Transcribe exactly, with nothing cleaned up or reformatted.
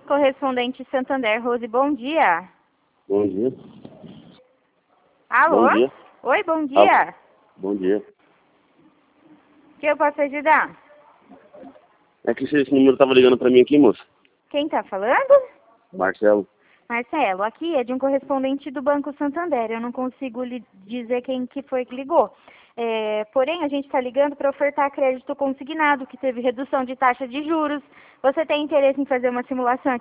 Correspondente Santander, Rose, bom dia. Bom dia. Alô? Bom dia. Oi, bom dia. Alô. Bom dia. O que eu posso ajudar? É que esse número tava ligando pra mim aqui, moça. Quem tá falando? Marcelo. Marcelo, aqui é de um correspondente do Banco Santander. Eu não consigo lhe dizer quem que foi que ligou. É, porém, a gente está ligando para ofertar crédito consignado, que teve redução de taxa de juros. Você tem interesse em fazer uma simulação